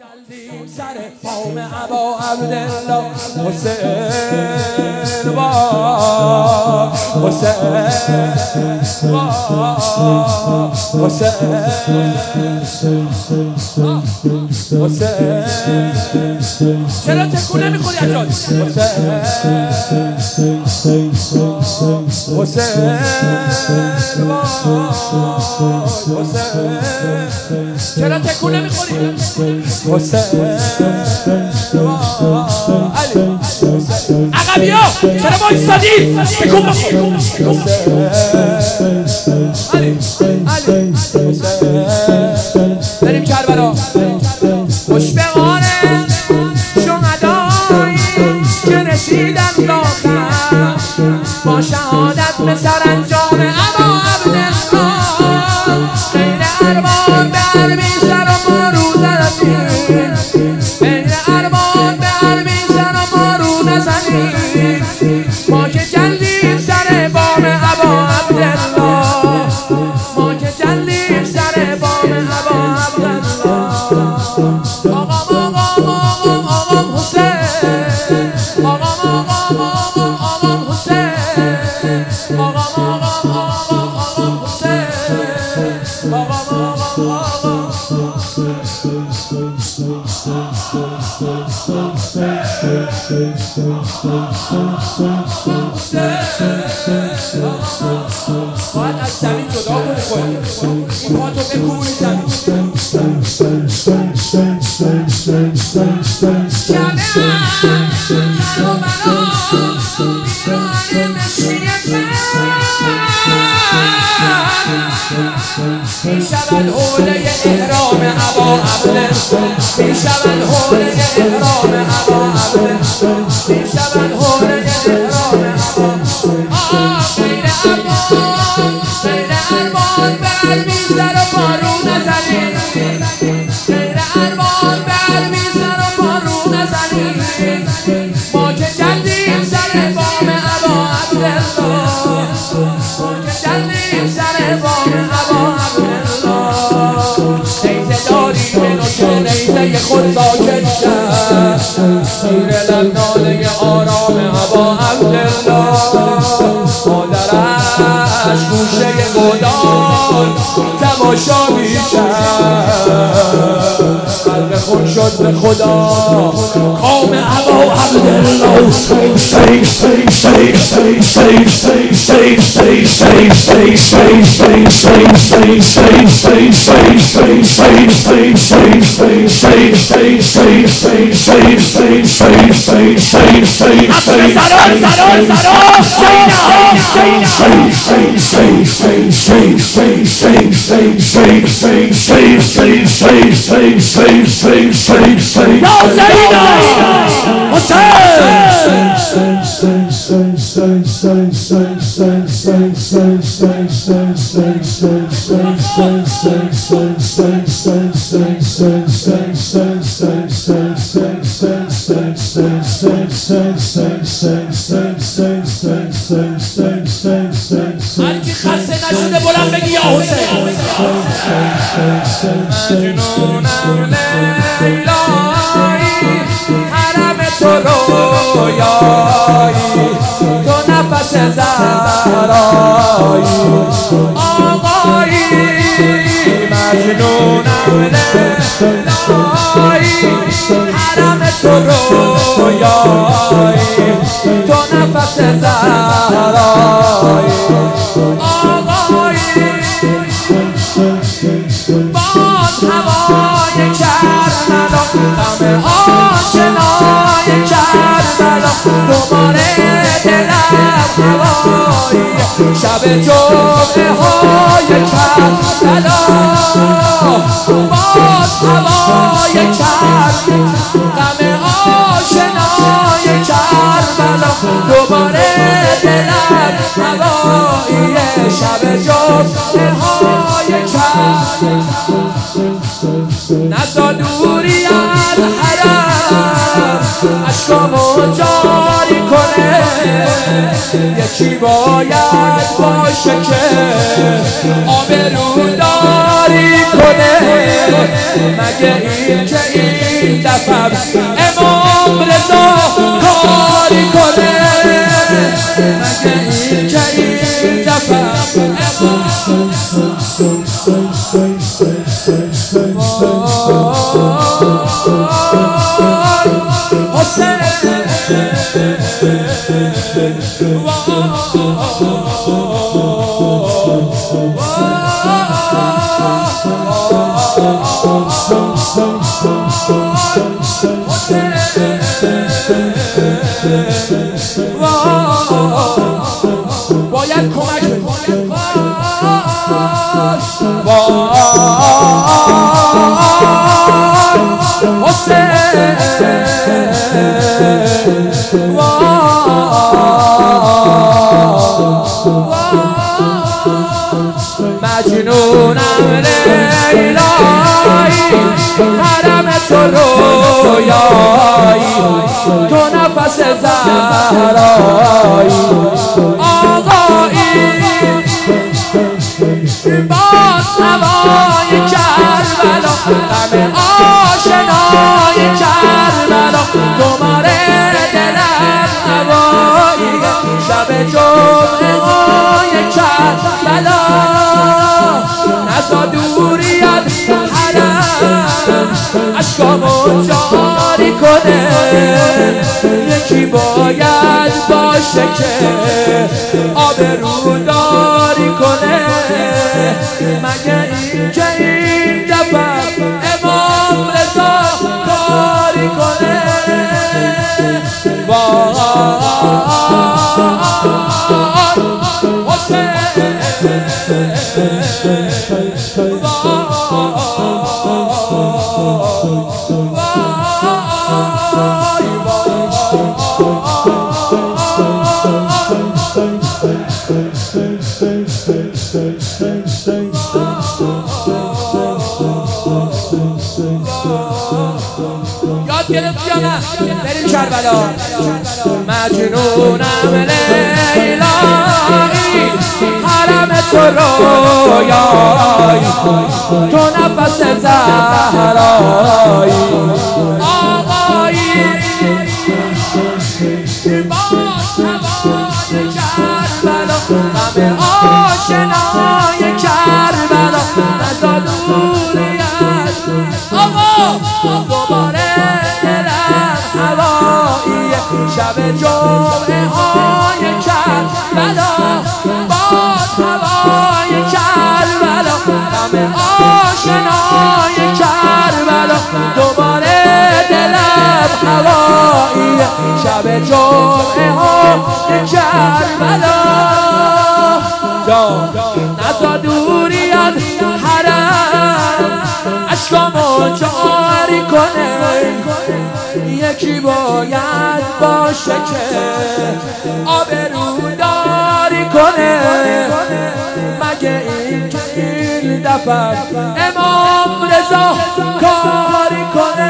سر قوم ابا عبدالله حسین با حسین با حسین چرا تکون نمیخوری حجاج؟ حسین با حسین چرا تکون نمیخوری؟ حسین علی عقبی ها چرا بایستادی؟ تکون بخور علی بریم کربلا خوش به آره شهدایی که رسیدن آخر با شهادت به سرانجام ابا عبدالله غیر ارباب به عربی سر و مارو زدیم غیر ارباب به عربی سر و مارو نزدیم ما که جلدیم سر بام ابا عبدالله ما که جلدیم سر بام ابا عبدالله آقام حسین آقام حسین آقام حسین باید از زمین جدا کنی خودی این پا تو بکوبونی زمین میشود حوله احرام ابا عبدالله میشود حوله احرام ابا عبدالله میشود حوله احرام ابا غیر ارباب به عربی سر و پارو نزدیم غیر ارباب به عربی سر و پارو نزدیم ما که جلدیم سر بام ابا عبدالله ما که جلدیم سر بام ابا نیزه خود ساکت شد شیر لب ناله آرام ابا عبدالله مادرش گوشه گودان تماشا میکرد قلب خود شد به خدا قوم ابا عبدالله هر کی خسته نشده بلند بگی یا حسین مجنونم لیلایی حرم تو رویایی تو نفس زهرایی آقایی مجنونم لیلایی حرم تو رویایی تو نفس زهرایی آقایی باز هوای کربلا غم آشنای کربلا دوباره دلم هوایی شب جمعه های کربلا باز هوای کربلا غم آشنای کربلا دوباره دلم هوایی شب جمعه های کربلا نزا دوری از حرم اشکامو جاری کنه یکی باید باشه که آبرو داری کنه مگه این که این این دفعه امام رضا کاری کنه مگه این که این دفعه حسین باید کمک مجنونم لیلایی حرم تو رویایی تو نفس زهرایی آقایی باز هوای کربلا غم آشنای کربلا دوباره دلم هوایی شب جمعه های کربلا نزا دوری از حرم اشکامو جاری کنه یکی باید باشه که آبروداری کنه مگه این که این دفعه امام رضا کاری کنه یاد گرفتی یا نه؟ بریم کربلا مجنونم لیلایی حرم تو رویایی تو نفس زهرایی آقایی باز هوای کربلا غم آشنای کربلا نزا دوری از آقا دوباره دلم هوایی شب جمعه های کربلا باز هوای کربلا غم آشنای کربلا دوباره دلم هوایی شب جمعه های کربلا نزا دوری از حرم اشکامو جاری کنه یکی باید باشه که آبروداری کنه مگه این که این دفعه امام رضا کاری کنه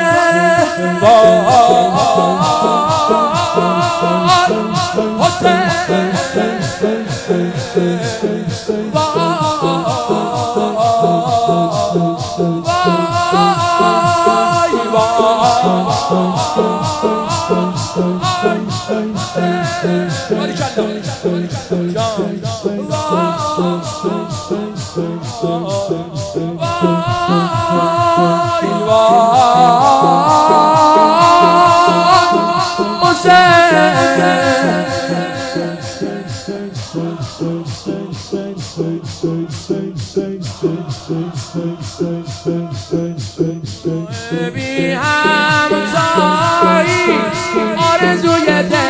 بی همتایی آرزوی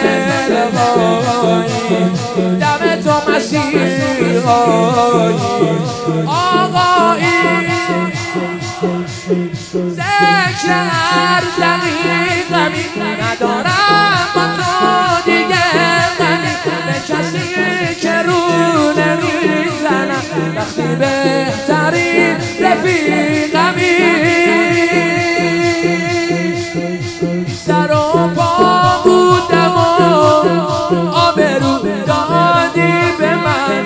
دلهایی دم تو مسیحایی آقایی ذکر هر دقیقمی ندارم با تو دیگه غمی به کسی که رو نمیزنم وقتی بهترین رفیقمی سر و پا بودم و آبرو دادی به من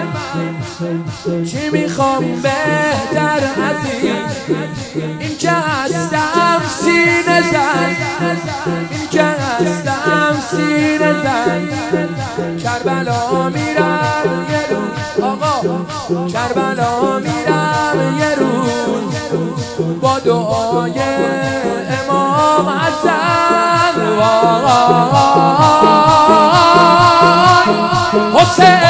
چی میخوام بهتر از این که هستم سینه نزن این که هستم سینه زن کربلا میرم یه روز آقا کربلا میرم یه روز با دعای امام حسن حسین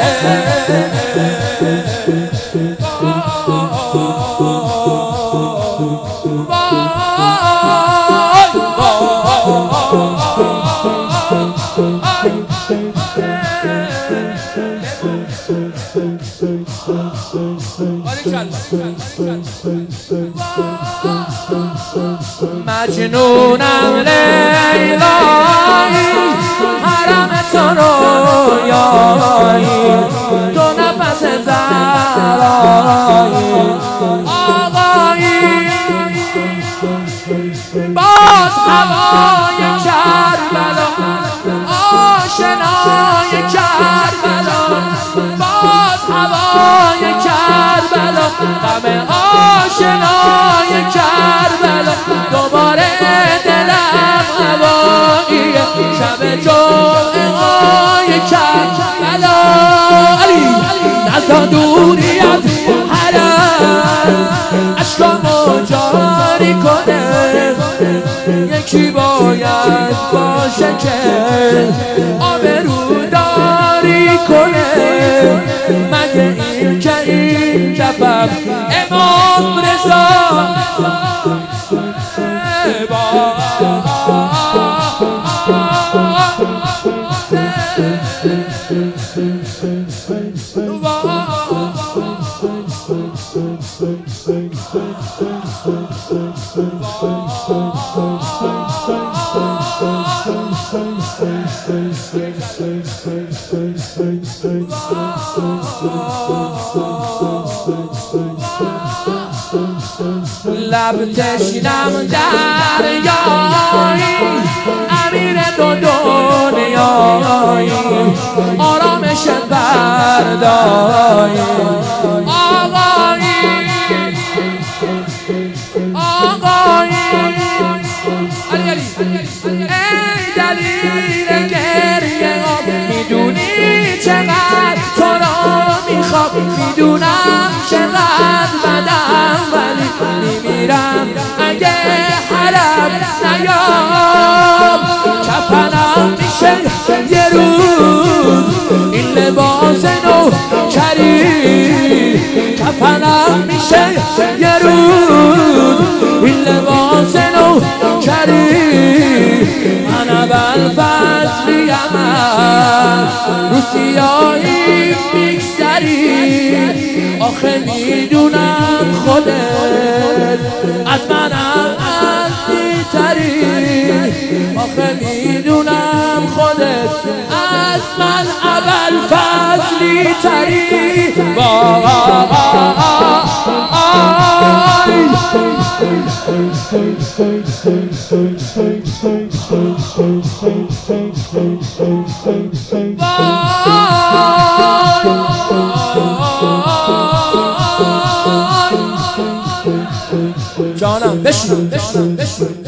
مجنونم لیلایی حرم تو رویایی دو نفس زهرایی آقایی باز هوای کربلا آشنای کربلا باز هوای کربلا غم آشنای کربلا دوباره دلم هواییه شب جمعه های کربلا علی نزا دوری از حرم عشقامو جاری کنه یکی باید باشه که آبروداری کنه مگه این که این دفعه امام رضا لب تشنم دریایی امیر دو دنیایی آرامش بردایی آقایی آقایی ای دلیل گریه میدونی چقدر تو را میخوام میدونم چقدر بدم ولی میمیرم اگه حرم نیام کفنم میشه یه روز این لباس نوکری کفنم میشه یه روز این لباس نوکری من ابوالفضلیم رو سیاهی میگذری آخه میدونم خودت از منم عقلی تری آخه میدونم خودت از من ابوالفضلی تری جانم بشنو